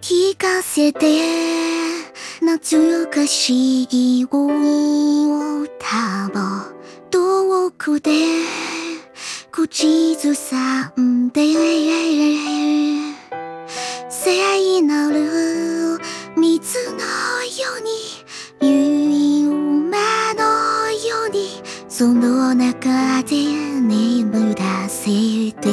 聞かせて懐かしい歌を遠くで口ずさんで聖なる水のように夢のようにその中で眠らせて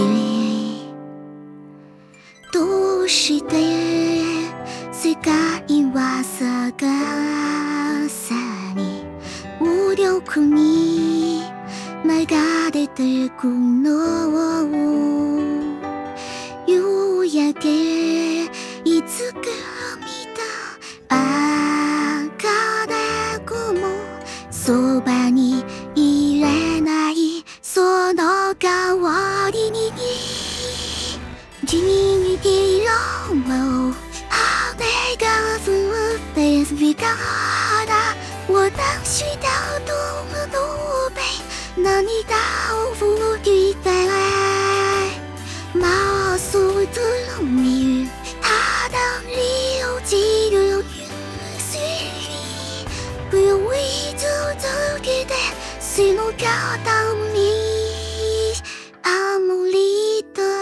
どうして世界は逆さに無力に流れてくの夕焼けいつか見た茜雲そばにいれないその代わりに君色を雨が降って吹いたら私だと思って涙を拭いてまっすぐに肌に落ちる水降り続けて死ぬ方にアムリート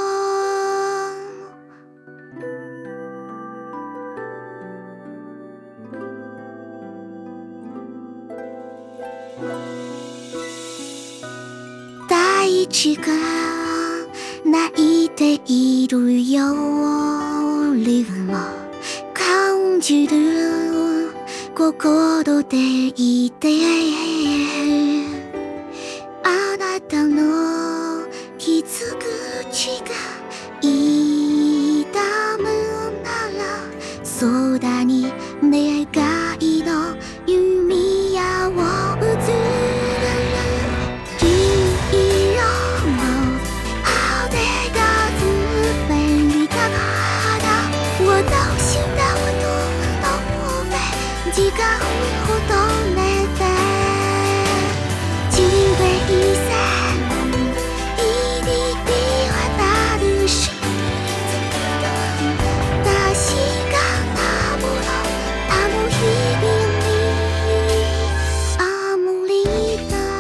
大地が泣いているよりも感じる心でいてあなたの傷口が痛むなら空に願いの弓矢を撃つ時間ほどねて地平線入りに渡るし確かなものあの日々にアムリータ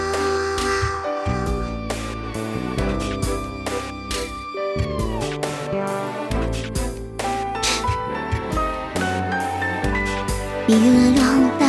ビューロン